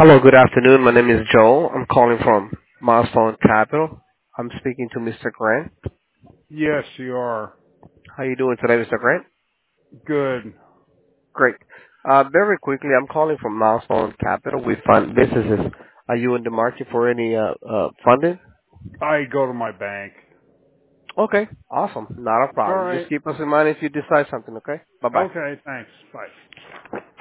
Hello, good afternoon. My name is Joel. I'm calling from Milestone Capital. I'm speaking to Mr. Grant. Yes, you are. How you doing today, Mr. Grant? Good. Great. Very quickly, I'm calling from Milestone Capital. We fund businesses. Are you in the market for any funding? I go to my bank. Okay, awesome. Not a All problem. Just right. keep us in mind if you decide something, okay? Bye-bye. Okay, thanks. Bye.